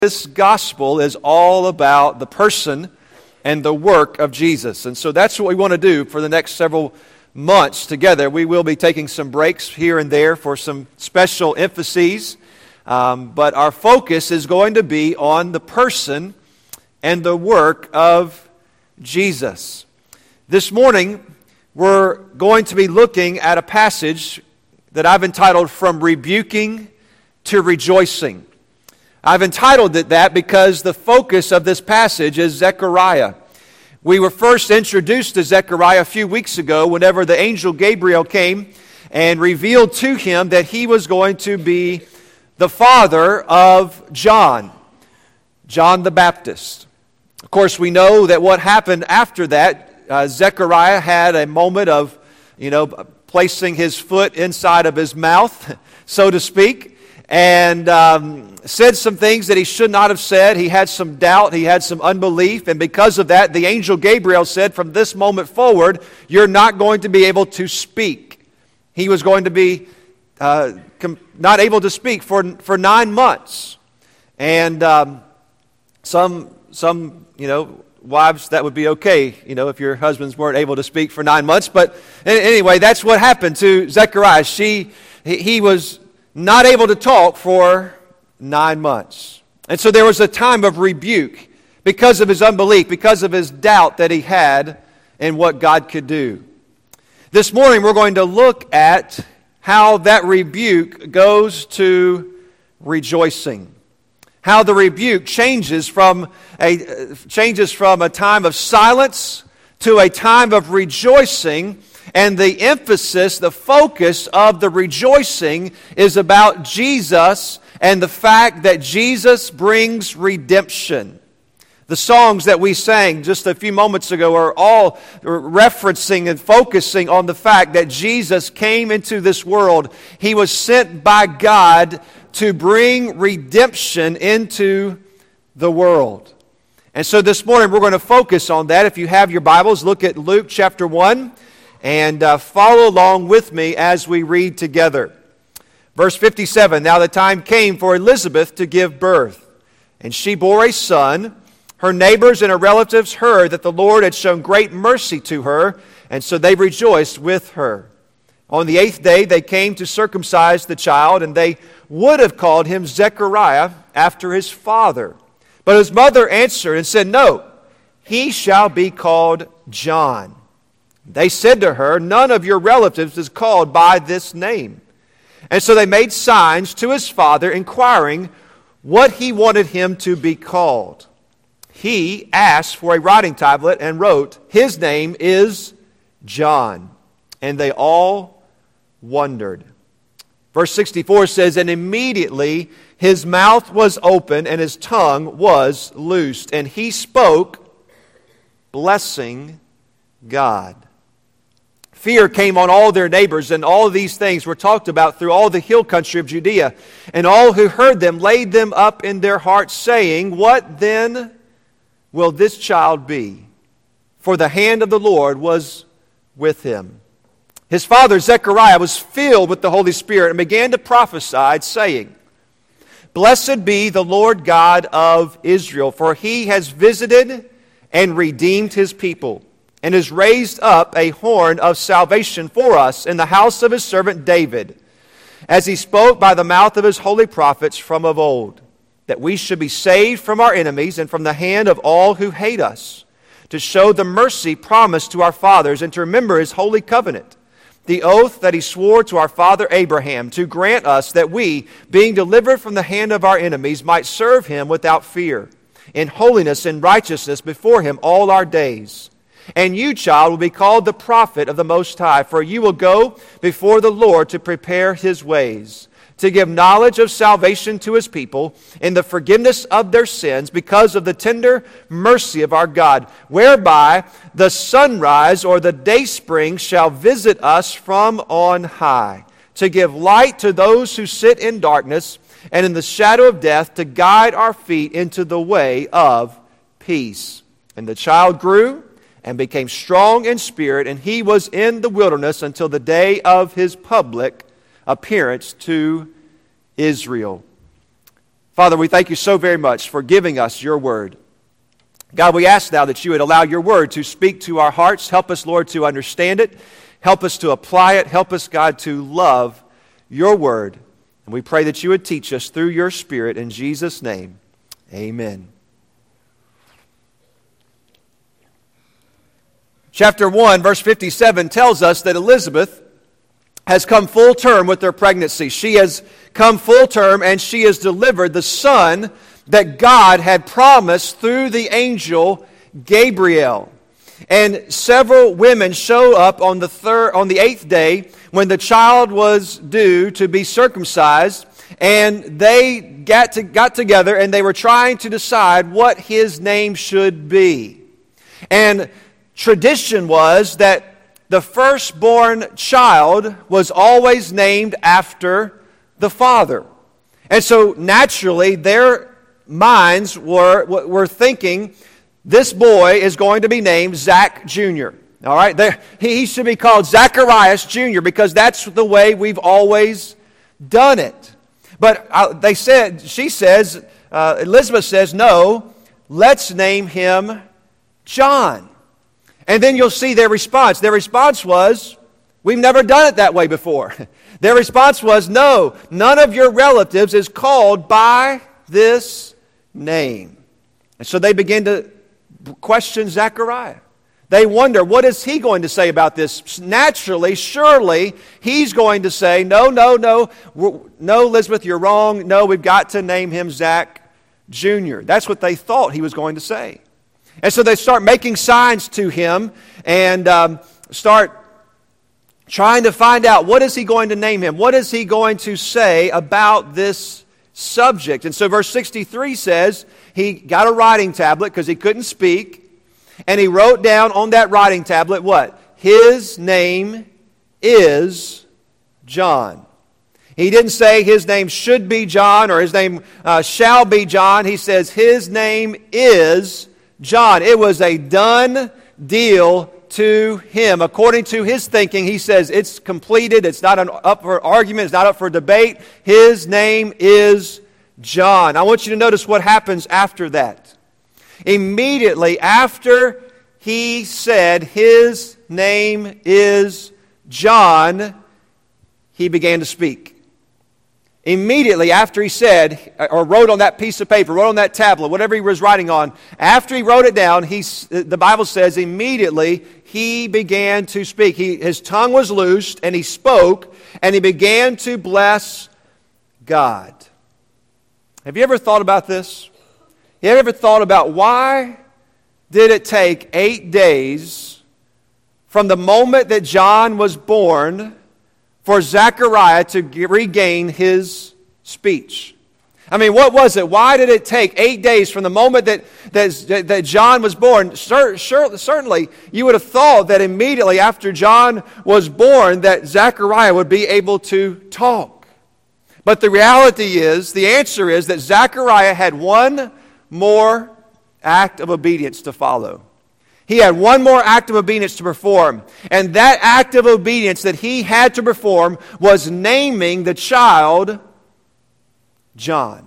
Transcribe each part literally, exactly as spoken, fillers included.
This gospel is all about the person and the work of Jesus. And so that's what we want to do for the next several months together. We will be taking some breaks here and there for some special emphases. Um, but our focus is going to be on the person and the work of Jesus. This morning, we're going to be looking at a passage that I've entitled From Rebuking to Rejoicing. I've entitled it that because the focus of this passage is Zechariah. We were first introduced to Zechariah a few weeks ago whenever the angel Gabriel came and revealed to him that he was going to be the father of John, John the Baptist. Of course, we know that what happened after that, uh, Zechariah had a moment of, you know, placing his foot inside of his mouth, so to speak, and um, said some things that he should not have said. He had some doubt, he had some unbelief, and because of that, the angel Gabriel said, from this moment forward, you're not going to be able to speak. He was going to be uh, com- not able to speak for for nine months. And um, some, some, you know, wives, that would be okay, you know, if your husbands weren't able to speak for nine months. But anyway, that's what happened to Zechariah. She, he, he was not able to talk for nine months. And so there was a time of rebuke because of his unbelief, because of his doubt that he had in what God could do. This morning we're going to look at how that rebuke goes to rejoicing. How the rebuke changes from a changes from a time of silence to a time of rejoicing. And the emphasis, the focus of the rejoicing is about Jesus and the fact that Jesus brings redemption. The songs that we sang just a few moments ago are all referencing and focusing on the fact that Jesus came into this world. He was sent by God to bring redemption into the world. And so this morning we're going to focus on that. If you have your Bibles, look at Luke chapter one. And uh, follow along with me as we read together. Verse fifty-seven, now the time came for Elizabeth to give birth, and she bore a son. Her neighbors and her relatives heard that the Lord had shown great mercy to her, and so they rejoiced with her. On the eighth day they came to circumcise the child, and they would have called him Zechariah after his father. But his mother answered and said, no, he shall be called John. They said to her, none of your relatives is called by this name. And so they made signs to his father, inquiring what he wanted him to be called. He asked for a writing tablet and wrote, his name is John. And they all wondered. Verse sixty-four says, and immediately his mouth was open and his tongue was loosed. And he spoke, blessing God. Fear came on all their neighbors, and all of these things were talked about through all the hill country of Judea. And all who heard them laid them up in their hearts, saying, what then will this child be? For the hand of the Lord was with him. His father Zechariah was filled with the Holy Spirit and began to prophesy, saying, blessed be the Lord God of Israel, for he has visited and redeemed his people, and has raised up a horn of salvation for us in the house of his servant David, as he spoke by the mouth of his holy prophets from of old, that we should be saved from our enemies and from the hand of all who hate us, to show the mercy promised to our fathers and to remember his holy covenant, the oath that he swore to our father Abraham, to grant us that we, being delivered from the hand of our enemies, might serve him without fear, in holiness and righteousness before him all our days. And you, child, will be called the prophet of the Most High, for you will go before the Lord to prepare his ways, to give knowledge of salvation to his people in the forgiveness of their sins because of the tender mercy of our God, whereby the sunrise or the dayspring shall visit us from on high, to give light to those who sit in darkness and in the shadow of death, to guide our feet into the way of peace. And the child grew and became strong in spirit, and he was in the wilderness until the day of his public appearance to Israel. Father, we thank you so very much for giving us your word. God, we ask now that you would allow your word to speak to our hearts. Help us, Lord, to understand it. Help us to apply it. Help us, God, to love your word. And we pray that you would teach us through your Spirit. In Jesus' name, amen. Chapter one, verse fifty-seven tells us that Elizabeth has come full term with her pregnancy. She has come full term and she has delivered the son that God had promised through the angel Gabriel. And several women show up on the third, on the eighth day when the child was due to be circumcised, and they got to, got together and they were trying to decide what his name should be. And tradition was that the firstborn child was always named after the father. And so naturally their minds were, were thinking, this boy is going to be named Zach Junior All right, there, he should be called Zacharias Junior because that's the way we've always done it. But uh, they said, she says, uh, Elizabeth says, no, let's name him John. And then you'll see their response. Their response was, we've never done it that way before. Their response was, no, none of your relatives is called by this name. And so they begin to question Zechariah. They wonder, what is he going to say about this? Naturally, surely, he's going to say, no, no, no, no, Elizabeth, you're wrong. No, we've got to name him Zach Junior That's what they thought he was going to say. And so they start making signs to him and um, start trying to find out, what is he going to name him? What is he going to say about this subject? And so verse sixty-three says, he got a writing tablet because he couldn't speak, and he wrote down on that writing tablet what? His name is John. He didn't say his name should be John or his name uh, shall be John. He says his name is John. It was a done deal to him. According to his thinking, he says it's completed. It's not an, up for argument. It's not up for debate. His name is John. I want you to notice what happens after that. Immediately after he said his name is John, he began to speak. Immediately after he said, or wrote on that piece of paper, wrote on that tablet, whatever he was writing on, after he wrote it down, he, the Bible says immediately he began to speak. He, his tongue was loosed and he spoke and he began to bless God. Have you ever thought about this? You ever thought about why did it take eight days from the moment that John was born for Zechariah to regain his speech? I mean, what was it? Why did it take eight days from the moment that, that, that John was born? Sure, sure, certainly, you would have thought that immediately after John was born that Zechariah would be able to talk. But the reality is, the answer is that Zechariah had one more act of obedience to follow. He had one more act of obedience to perform. And that act of obedience that he had to perform was naming the child John.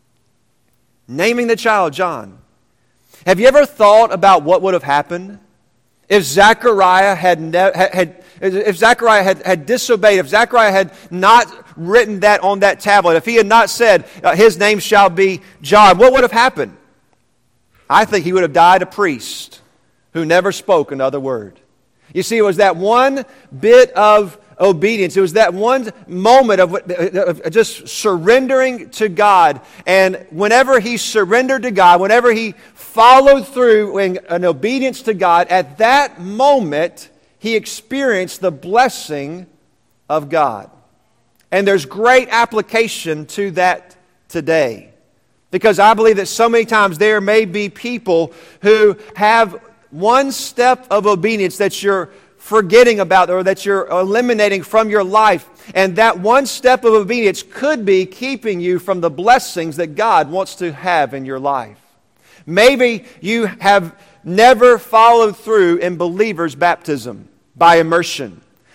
Naming the child John. Have you ever thought about what would have happened if Zechariah had, ne- had if Zechariah had, had disobeyed, if Zechariah had not written that on that tablet, if he had not said, uh, his name shall be John, what would have happened? I think he would have died a priest who never spoke another word. You see, it was that one bit of obedience. It was that one moment of, of just surrendering to God. And whenever he surrendered to God, whenever he followed through in, in obedience to God, at that moment, he experienced the blessing of God. And there's great application to that today. Because I believe that so many times there may be people who have one step of obedience that you're forgetting about or that you're eliminating from your life. And that one step of obedience could be keeping you from the blessings that God wants to have in your life. Maybe you have never followed through in believers' baptism by immersion.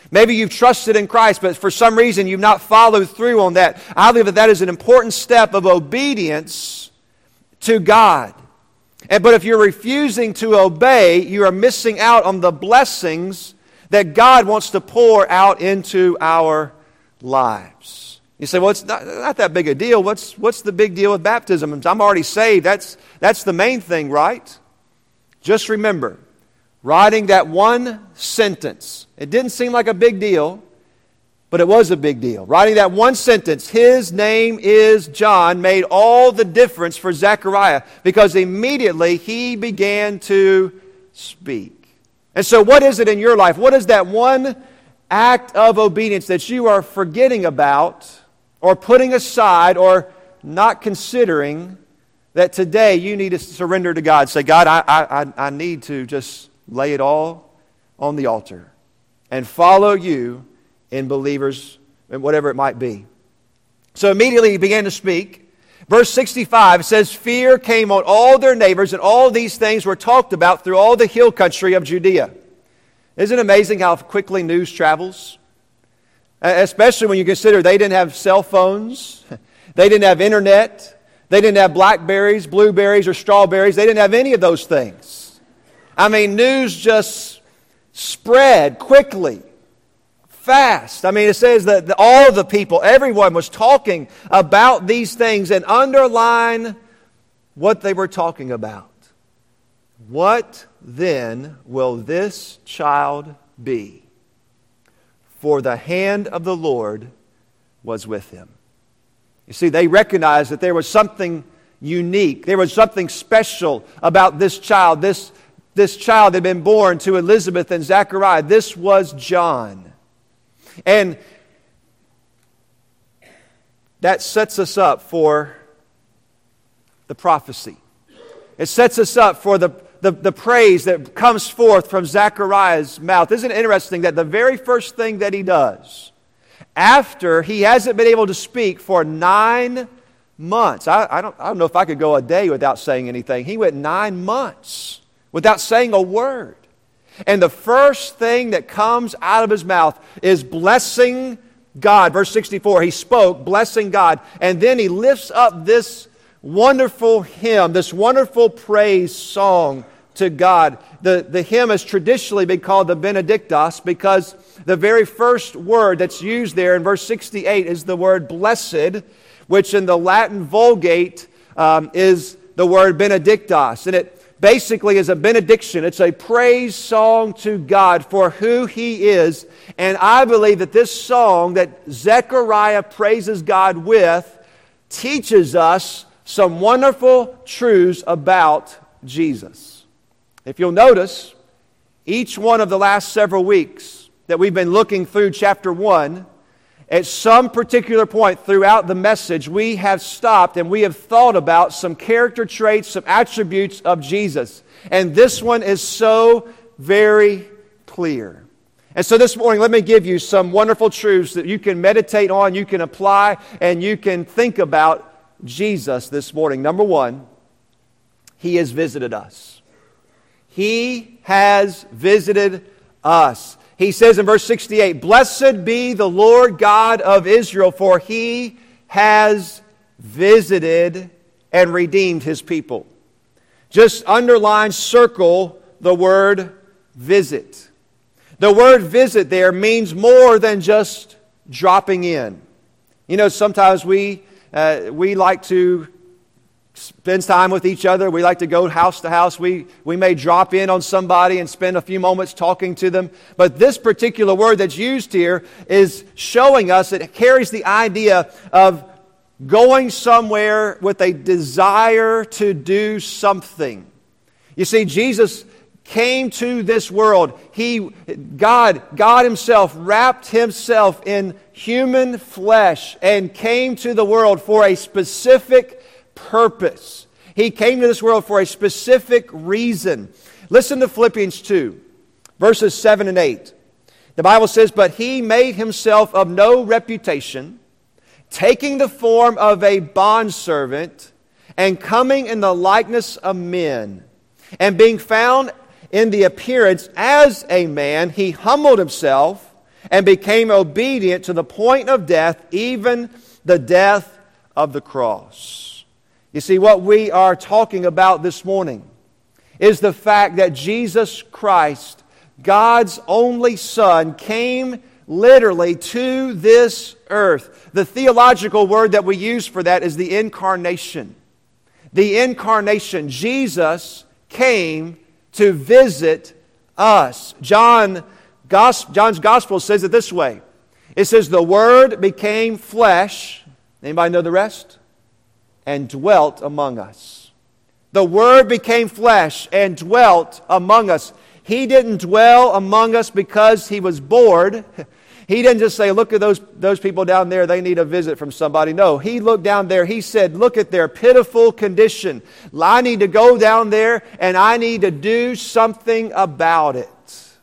Maybe you've trusted in Christ, but for some reason you've not followed through on that. I believe that that is an important step of obedience to God. And, but if you're refusing to obey, you are missing out on the blessings that God wants to pour out into our lives. You say, well, it's not, not that big a deal. What's, what's the big deal with baptism? I'm already saved. That's, that's the main thing, right? Just remember, writing that one sentence, it didn't seem like a big deal, but it was a big deal. Writing that one sentence, his name is John, made all the difference for Zechariah, because immediately he began to speak. And so what is it in your life? What is that one act of obedience that you are forgetting about or putting aside or not considering that today you need to surrender to God? Say, God, I, I, I need to just lay it all on the altar and follow you in believers, and whatever it might be. So immediately he began to speak. Verse sixty-five says, fear came on all their neighbors, and all these things were talked about through all the hill country of Judea. Isn't it amazing how quickly news travels? Especially when you consider they didn't have cell phones, they didn't have internet, they didn't have blackberries, blueberries, or strawberries. They didn't have any of those things. I mean, news just spread quickly. Fast. I mean, it says that all the people, everyone was talking about these things, and underline what they were talking about. What then will this child be? For the hand of the Lord was with him. You see, they recognized that there was something unique. There was something special about this child. This, this child had been born to Elizabeth and Zechariah. This was John. And that sets us up for the prophecy. It sets us up for the, the, the praise that comes forth from Zechariah's mouth. Isn't it interesting that the very first thing that he does, after he hasn't been able to speak for nine months, I, I, don't, I don't know if I could go a day without saying anything. He went nine months without saying a word. And the first thing that comes out of his mouth is blessing God. Verse sixty-four, he spoke, blessing God. And then he lifts up this wonderful hymn, this wonderful praise song to God. The, the hymn has traditionally been called the Benedictus because the very first word that's used there in verse sixty-eight is the word blessed, which in the Latin Vulgate um, is the word Benedictus. And it basically is a benediction. It's a praise song to God for who He is. And I believe that this song that Zechariah praises God with teaches us some wonderful truths about Jesus. If you'll notice, each one of the last several weeks that we've been looking through chapter one, at some particular point throughout the message, we have stopped and we have thought about some character traits, some attributes of Jesus. And this one is so very clear. And so this morning, let me give you some wonderful truths that you can meditate on, you can apply, and you can think about Jesus this morning. Number one, He has visited us. He has visited us. He says in verse sixty-eight, blessed be the Lord God of Israel, for He has visited and redeemed His people. Just underline, circle the word visit. The word visit there means more than just dropping in. You know, sometimes we, uh, we like to spend time with each other. We like to go house to house. We, we may drop in on somebody and spend a few moments talking to them. But this particular word that's used here is showing us, it carries the idea of going somewhere with a desire to do something. You see, Jesus came to this world. He, God, God Himself wrapped Himself in human flesh and came to the world for a specific purpose. He came to this world for a specific reason. Listen to Philippians two, verses seven and eight. The Bible says, but He made Himself of no reputation, taking the form of a bondservant, and coming in the likeness of men, and being found in the appearance as a man, He humbled Himself and became obedient to the point of death, even the death of the cross. You see, what we are talking about this morning is the fact that Jesus Christ, God's only Son, came literally to this earth. The theological word that we use for that is the incarnation. The incarnation. Jesus came to visit us. John, John's Gospel says it this way. It says, the Word became flesh. Anybody know the rest? And dwelt among us. The Word became flesh and dwelt among us. He didn't dwell among us because He was bored. He didn't just say, look at those, those people down there, they need a visit from somebody. No, He looked down there. He said, look at their pitiful condition. I need to go down there and I need to do something about it.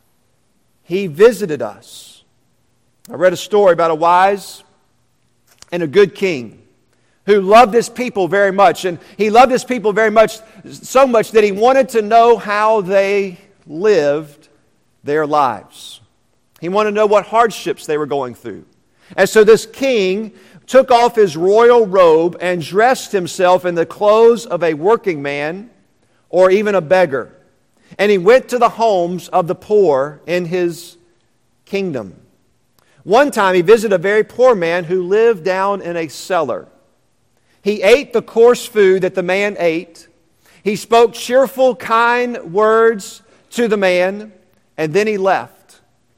He visited us. I read a story about a wise and a good king who loved his people very much. And he loved his people very much, so much that he wanted to know how they lived their lives. He wanted to know what hardships they were going through. And so this king took off his royal robe and dressed himself in the clothes of a working man or even a beggar. And he went to the homes of the poor in his kingdom. One time he visited a very poor man who lived down in a cellar. He ate the coarse food that the man ate. He spoke cheerful, kind words to the man, and then he left.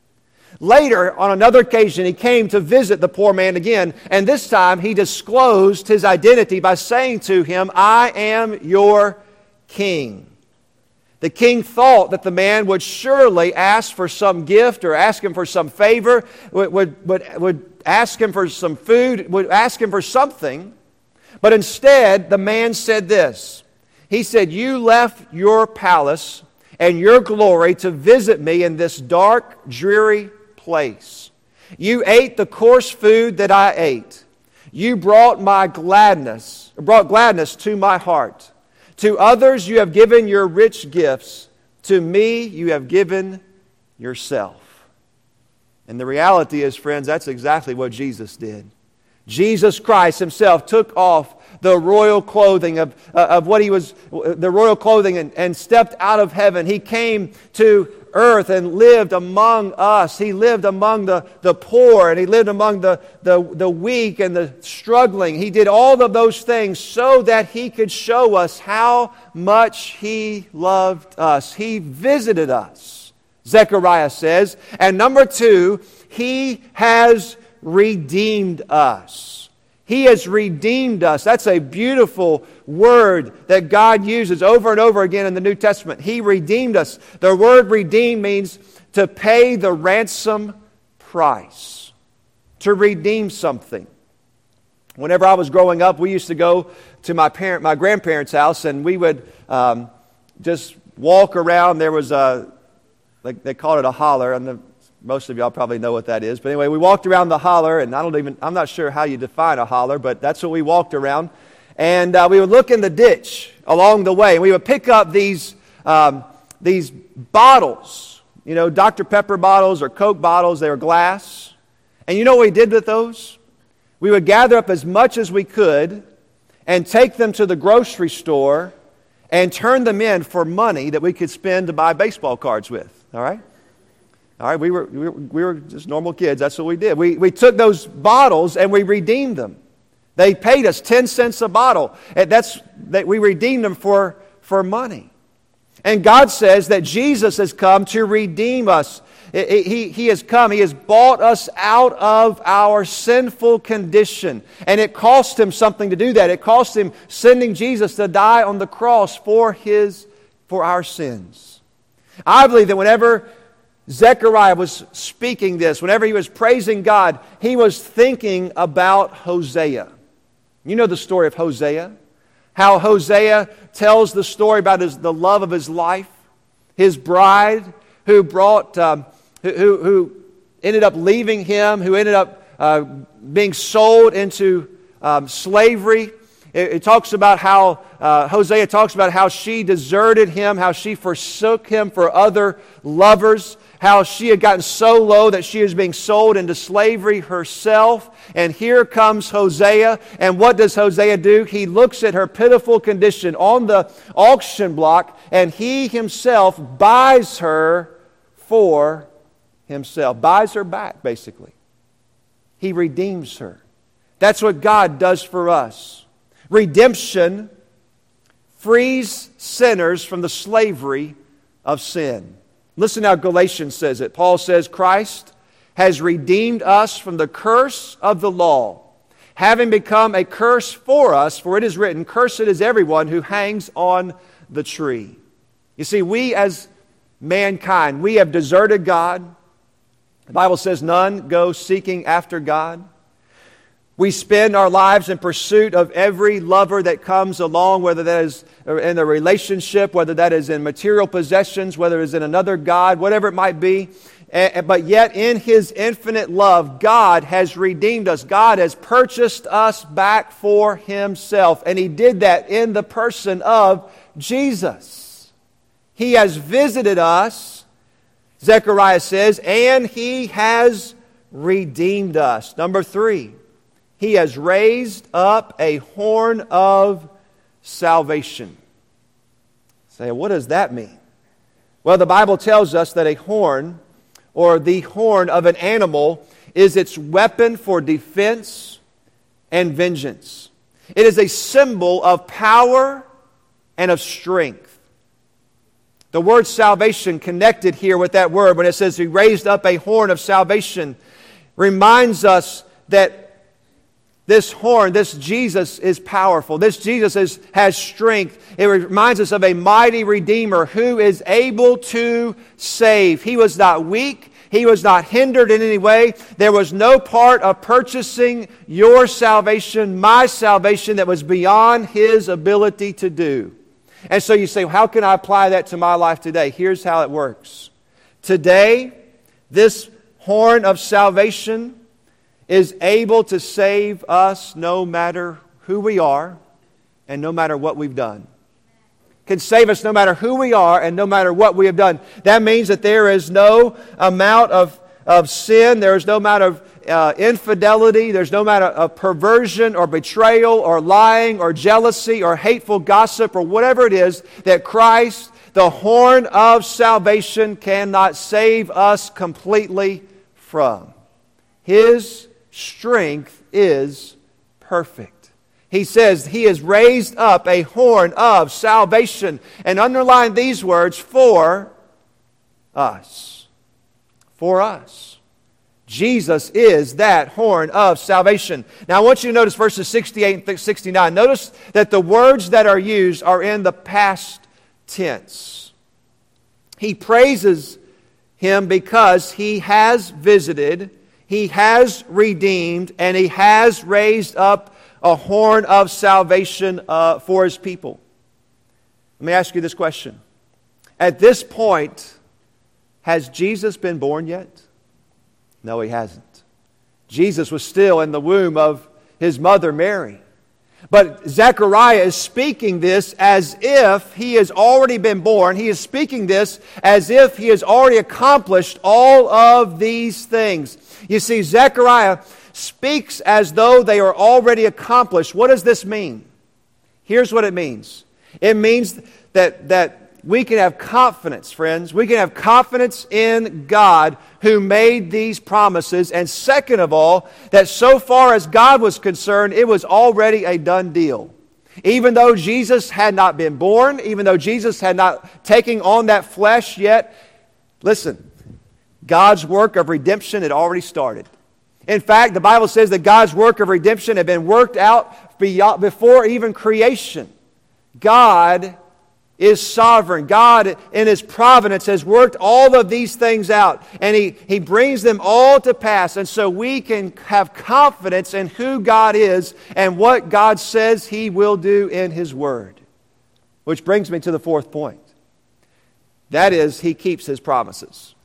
Later, on another occasion, he came to visit the poor man again, and this time he disclosed his identity by saying to him, I am your king. The king thought that the man would surely ask for some gift or ask him for some favor, would, would, would, would ask him for some food, would ask him for something. But instead, the man said this. He said, you left your palace and your glory to visit me in this dark, dreary place. You ate the coarse food that I ate. You brought my gladness, brought gladness to my heart. To others you have given your rich gifts. To me you have given yourself. And the reality is, friends, that's exactly what Jesus did. Jesus Christ Himself took off the royal clothing of, uh, of what He was, the royal clothing and, and stepped out of heaven. He came to earth and lived among us. He lived among the, the poor and He lived among the, the, the weak and the struggling. He did all of those things so that He could show us how much He loved us. He visited us, Zechariah says. And number two, He has redeemed us. He has redeemed us. That's a beautiful word that God uses over and over again in the New Testament. He redeemed us. The word redeem means to pay the ransom price. To redeem something. Whenever I was growing up, we used to go to my parent, my grandparents' house, and we would um, just walk around. There was a, like they called it a holler, and the most of y'all probably know what that is. But anyway, we walked around the holler, and I don't even, I'm not sure how you define a holler, but that's what we walked around. And uh, we would look in the ditch along the way, and we would pick up these, um, these bottles, you know, Doctor Pepper bottles or Coke bottles. They were glass. And you know what we did with those? We would gather up as much as we could and take them to the grocery store and turn them in for money that we could spend to buy baseball cards with. All right? All right, we were, we were we were just normal kids. That's what we did. We we took those bottles and we redeemed them. They paid us ten cents a bottle. And that's that we redeemed them for, for money. And God says that Jesus has come to redeem us. He, he has come. He has bought us out of our sinful condition. And it cost Him something to do that. It cost Him sending Jesus to die on the cross for His for our sins. I believe that whenever Zechariah was speaking this, whenever he was praising God, he was thinking about Hosea. You know the story of Hosea? How Hosea tells the story about his, the love of his life, his bride who brought, um, who, who, who ended up leaving him, who ended up uh, being sold into um, slavery. It, it talks about how, uh, Hosea talks about how she deserted him, how she forsook him for other lovers. how she had gotten so low that she was being sold into slavery herself. And here comes Hosea. And what does Hosea do? He looks at her pitiful condition on the auction block, and he himself buys her for himself. Buys her back, basically. He redeems her. That's what God does for us. Redemption frees sinners from the slavery of sin. Listen how Galatians says it. Paul says, Christ has redeemed us from the curse of the law, having become a curse for us, for it is written, cursed is everyone who hangs on the tree. You see, we as mankind, we have deserted God. The Bible says none go seeking after God. We spend our lives in pursuit of every lover that comes along, whether that is in a relationship, whether that is in material possessions, whether it is in another god, whatever it might be. But yet in His infinite love, God has redeemed us. God has purchased us back for Himself. And He did that in the person of Jesus. He has visited us, Zechariah says, and He has redeemed us. Number three, He has raised up a horn of salvation. Say, what does that mean? Well, the Bible tells us that a horn, or the horn of an animal, is its weapon for defense and vengeance. It is a symbol of power and of strength. The word salvation connected here with that word, when it says He raised up a horn of salvation, reminds us that this horn, this Jesus is powerful. This Jesus is, has strength. It reminds us of a mighty Redeemer who is able to save. He was not weak. He was not hindered in any way. There was no part of purchasing your salvation, my salvation, that was beyond His ability to do. And so you say, well, how can I apply that to my life today? Here's how it works. Today, this horn of salvation is able to save us no matter who we are and no matter what we've done. Can save us no matter who we are and no matter what we have done. That means that there is no amount of, of sin, there is no amount of uh, infidelity, there's no amount of perversion or betrayal or lying or jealousy or hateful gossip or whatever it is that Christ, the horn of salvation, cannot save us completely from. His strength is perfect. He says He has raised up a horn of salvation. And underline these words, for us. For us. Jesus is that horn of salvation. Now I want you to notice verses sixty-eight and sixty-nine. Notice that the words that are used are in the past tense. He praises Him because He has visited, He has redeemed, and He has raised up a horn of salvation uh, for His people. Let me ask you this question. At this point, has Jesus been born yet? No, He hasn't. Jesus was still in the womb of His mother Mary. But Zechariah is speaking this as if He has already been born. He is speaking this as if He has already accomplished all of these things. You see, Zechariah speaks as though they are already accomplished. What does this mean? Here's what it means. It means that, that we can have confidence, friends. We can have confidence in God who made these promises. And second of all, that so far as God was concerned, it was already a done deal. Even though Jesus had not been born, even though Jesus had not taken on that flesh yet, listen, God's work of redemption had already started. In fact, the Bible says that God's work of redemption had been worked out before even creation. God is sovereign. God, in His providence, has worked all of these things out. And He, He brings them all to pass. And so we can have confidence in who God is and what God says He will do in His Word. Which brings me to the fourth point. That is, He keeps His promises.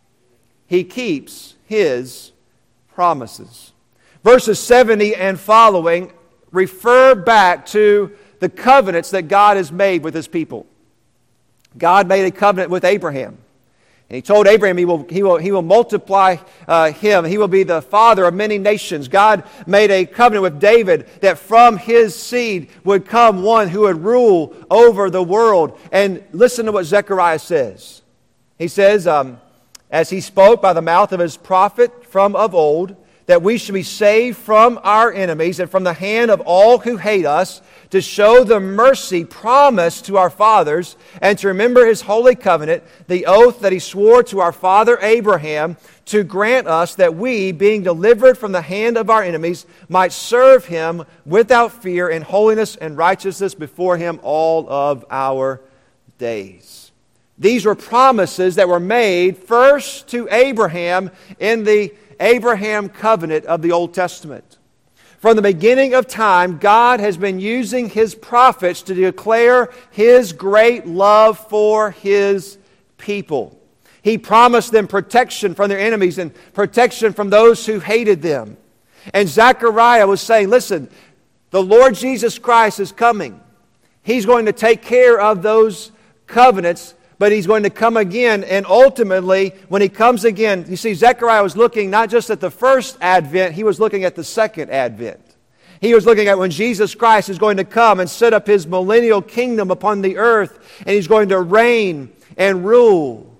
He keeps His promises. Verses seventy and following refer back to the covenants that God has made with His people. God made a covenant with Abraham. And he told Abraham he will, he will, he will multiply uh, him. He will be the father of many nations. God made a covenant with David that from his seed would come one who would rule over the world. And listen to what Zechariah says. He says, um, as he spoke by the mouth of his prophet from of old, that we should be saved from our enemies and from the hand of all who hate us, to show the mercy promised to our fathers, and to remember His holy covenant, the oath that He swore to our father Abraham, to grant us that we, being delivered from the hand of our enemies, might serve Him without fear in holiness and righteousness before Him all of our days. These were promises that were made first to Abraham in the Abraham covenant of the Old Testament. From the beginning of time, God has been using His prophets to declare His great love for His people. He promised them protection from their enemies and protection from those who hated them. And Zechariah was saying, listen, the Lord Jesus Christ is coming. He's going to take care of those covenants, but He's going to come again. And ultimately, when He comes again, you see, Zechariah was looking not just at the first advent, he was looking at the second advent. He was looking at when Jesus Christ is going to come and set up His millennial kingdom upon the earth, and He's going to reign and rule.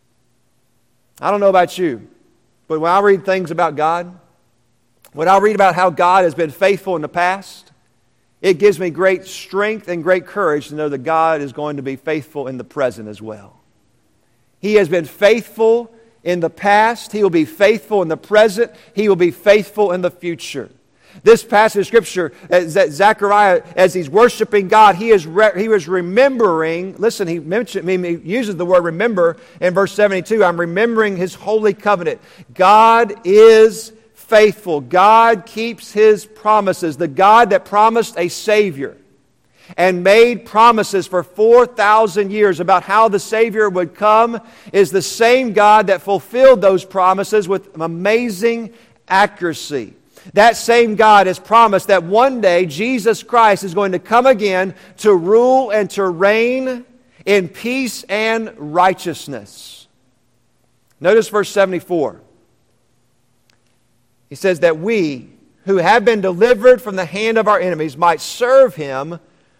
I don't know about you, but when I read things about God, when I read about how God has been faithful in the past, it gives me great strength and great courage to know that God is going to be faithful in the present as well. He has been faithful in the past. He will be faithful in the present. He will be faithful in the future. This passage of Scripture, that Zechariah, as he's worshiping God, he is re- he was remembering. Listen, he mentioned, he uses the word remember in verse seventy-two. I'm remembering His holy covenant. God is faithful. God keeps His promises. The God that promised a Savior and made promises for four thousand years about how the Savior would come is the same God that fulfilled those promises with amazing accuracy. That same God has promised that one day Jesus Christ is going to come again to rule and to reign in peace and righteousness. Notice verse seventy-four. He says that we, who have been delivered from the hand of our enemies, might serve Him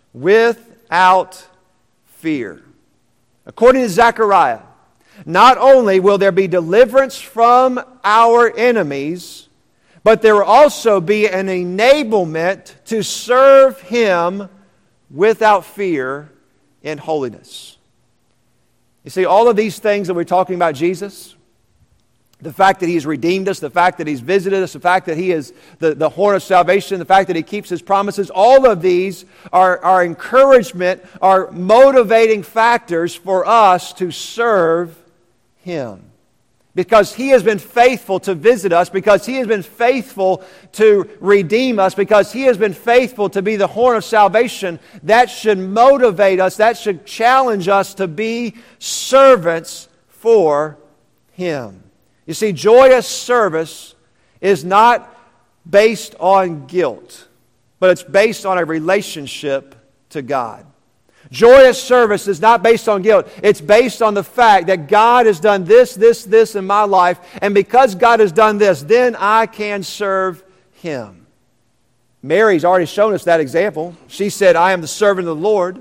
without fear. According to Zechariah, not only will there be deliverance from our enemies, but there will also be an enablement to serve Him without fear in holiness. You see, all of these things that we're talking about Jesus, the fact that He's redeemed us, the fact that He's visited us, the fact that He is the, the horn of salvation, the fact that He keeps His promises, all of these are, are encouragement, are motivating factors for us to serve Him. Because He has been faithful to visit us, because He has been faithful to redeem us, because He has been faithful to be the horn of salvation, that should motivate us, that should challenge us to be servants for Him. You see, joyous service is not based on guilt, but it's based on a relationship to God. Joyous service is not based on guilt. It's based on the fact that God has done this, this, this in my life, and because God has done this, then I can serve Him. Mary's already shown us that example. She said, I am the servant of the Lord.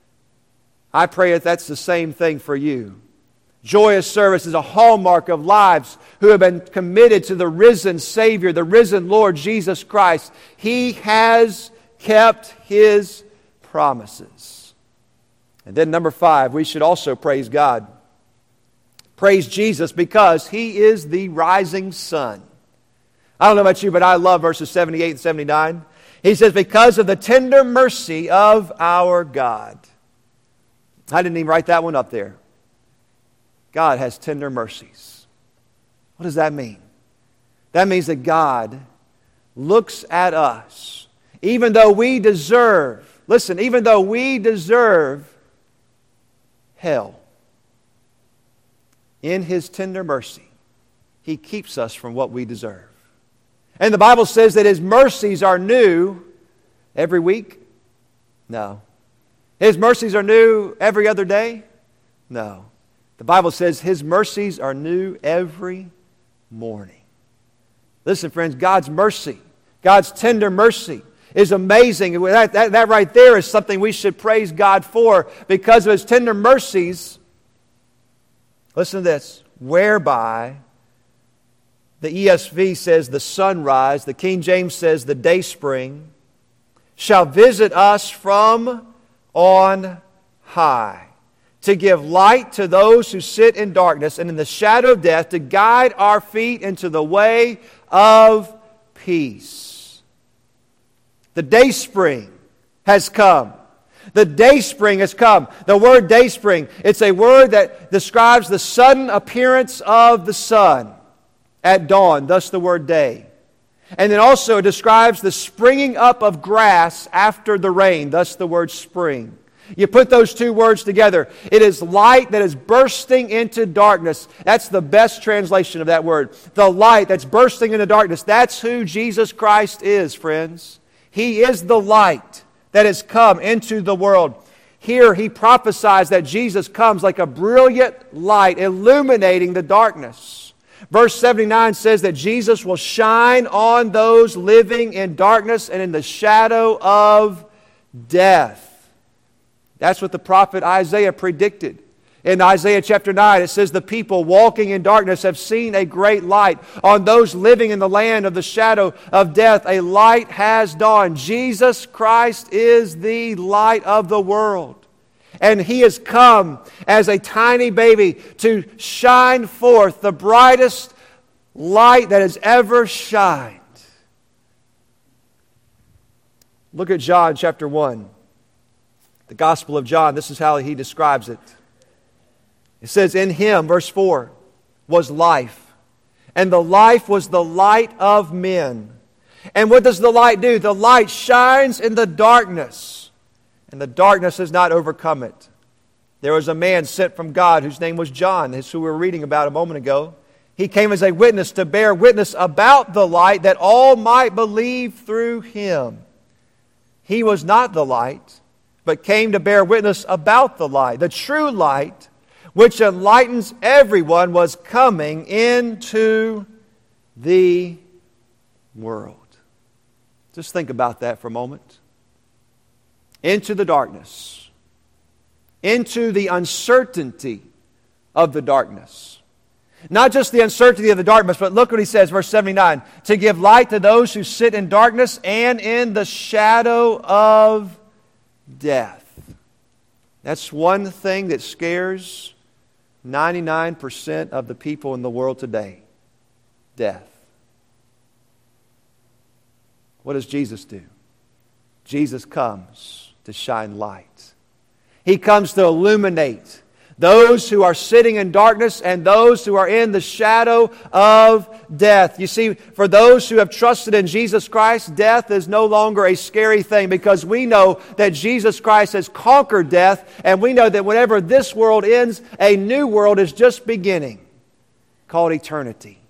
I pray that that's the same thing for you. Joyous service is a hallmark of lives who have been committed to the risen Savior, the risen Lord Jesus Christ. He has kept His promises. And then number five, we should also praise God. Praise Jesus because He is the rising sun. I don't know about you, but I love verses seventy-eight and seventy-nine. He says, because of the tender mercy of our God. I didn't even write that one up there. God has tender mercies. What does that mean? That means that God looks at us, even though we deserve, listen, even though we deserve hell, in His tender mercy, He keeps us from what we deserve. And the Bible says that His mercies are new every week? No. His mercies are new every other day? No. The Bible says His mercies are new every morning. Listen, friends, God's mercy, God's tender mercy is amazing. That, that, that right there is something we should praise God for, because of His tender mercies. Listen to this. Whereby, the E S V says the sunrise, the King James says the dayspring, shall visit us from on high, to give light to those who sit in darkness and in the shadow of death, to guide our feet into the way of peace. The dayspring has come. The dayspring has come. The word dayspring, it's a word that describes the sudden appearance of the sun at dawn, thus the word day. And then also it describes the springing up of grass after the rain, thus the word spring. You put those two words together. It is light that is bursting into darkness. That's the best translation of that word. The light that's bursting into darkness. That's who Jesus Christ is, friends. He is the light that has come into the world. Here He prophesies that Jesus comes like a brilliant light, illuminating the darkness. Verse seventy-nine says that Jesus will shine on those living in darkness and in the shadow of death. That's what the prophet Isaiah predicted. In Isaiah chapter nine, it says, the people walking in darkness have seen a great light. On those living in the land of the shadow of death, a light has dawned. Jesus Christ is the light of the world. And He has come as a tiny baby to shine forth the brightest light that has ever shined. Look at John chapter one. The Gospel of John, this is how he describes it. It says, in Him, verse four, was life, and the life was the light of men. And what does the light do? The light shines in the darkness, and the darkness has not overcome it. There was a man sent from God whose name was John. This is who we were reading about a moment ago. He came as a witness to bear witness about the light, that all might believe through Him. He was not the light, but came to bear witness about the light. The true light, which enlightens everyone, was coming into the world. Just think about that for a moment. Into the darkness. Into the uncertainty of the darkness. Not just the uncertainty of the darkness, but look what he says, verse seventy-nine. To give light to those who sit in darkness and in the shadow of death. That's one thing that scares ninety-nine percent of the people in the world today. Death. What does Jesus do? Jesus comes to shine light. He comes to illuminate those who are sitting in darkness and those who are in the shadow of death. You see, for those who have trusted in Jesus Christ, death is no longer a scary thing, because we know that Jesus Christ has conquered death, and we know that whenever this world ends, a new world is just beginning, called eternity.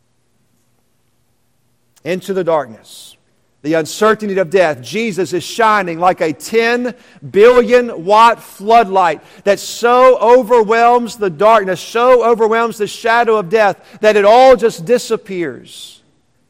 Into the darkness, the uncertainty of death, Jesus is shining like a ten billion watt floodlight that so overwhelms the darkness, so overwhelms the shadow of death, that it all just disappears.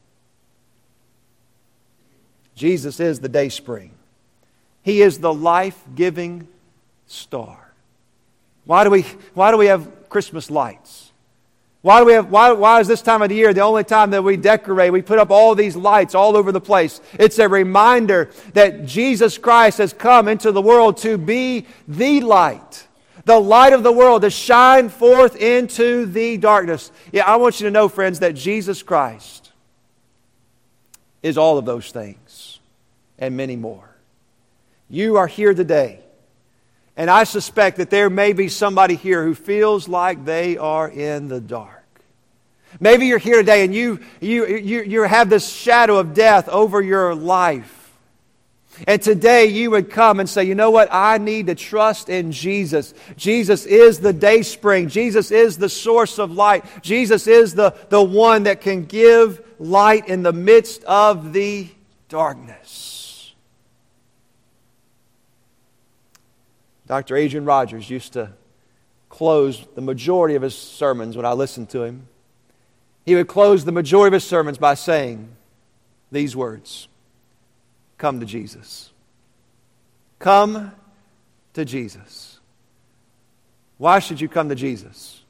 Jesus is the dayspring. He is the life-giving star. Why do we, why do we have Christmas lights? Why do we have, why, why is this time of the year the only time that we decorate? We put up all these lights all over the place. It's a reminder that Jesus Christ has come into the world to be the light. The light of the world, to shine forth into the darkness. Yeah, I want you to know, friends, that Jesus Christ is all of those things and many more. You are here today, and I suspect that there may be somebody here who feels like they are in the dark. Maybe you're here today and you, you, you, you have this shadow of death over your life. And today you would come and say, you know what? I need to trust in Jesus. Jesus is the dayspring. Jesus is the source of light. Jesus is the, the one that can give light in the midst of the darkness. Doctor Adrian Rogers used to close the majority of his sermons when I listened to him. He would close the majority of his sermons by saying these words, "Come to Jesus. Come to Jesus." Why should you come to Jesus?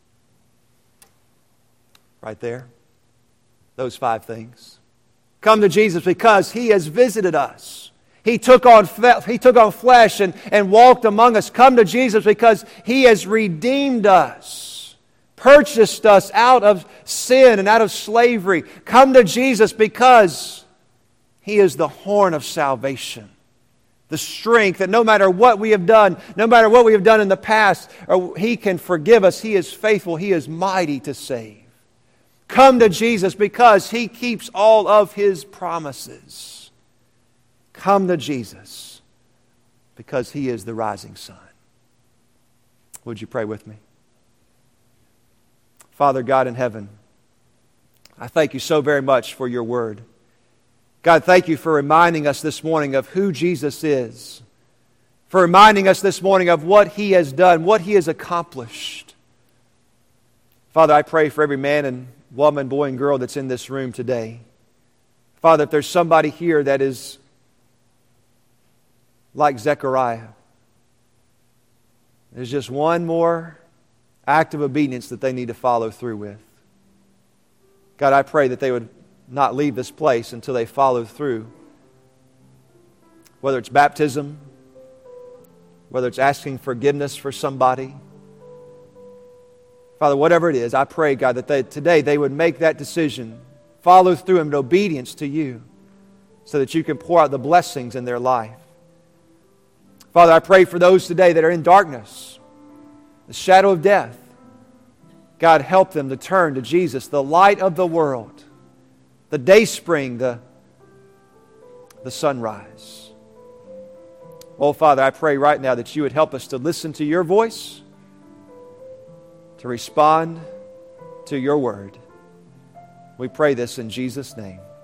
Right there. Those five things. Come to Jesus because He has visited us. He took on, he took on flesh and, and walked among us. Come to Jesus because He has redeemed us, purchased us out of sin and out of slavery. Come to Jesus because He is the horn of salvation. The strength that no matter what we have done, no matter what we have done in the past, or He can forgive us. He is faithful. He is mighty to save. Come to Jesus because He keeps all of His promises. Come to Jesus because He is the rising sun. Would you pray with me? Father God in heaven, I thank You so very much for Your word. God, thank You for reminding us this morning of who Jesus is, for reminding us this morning of what He has done, what He has accomplished. Father, I pray for every man and woman, boy and girl that's in this room today. Father, if there's somebody here that is like Zechariah, there's just one more act of obedience that they need to follow through with. God, I pray that they would not leave this place until they follow through. Whether it's baptism, whether it's asking forgiveness for somebody. Father, whatever it is, I pray, God, that they, today they would make that decision, follow through in obedience to You, so that You can pour out the blessings in their life. Father, I pray for those today that are in darkness, the shadow of death. God, help them to turn to Jesus, the light of the world, the dayspring, the, the sunrise. Oh, Father, I pray right now that You would help us to listen to Your voice, to respond to Your word. We pray this in Jesus' name.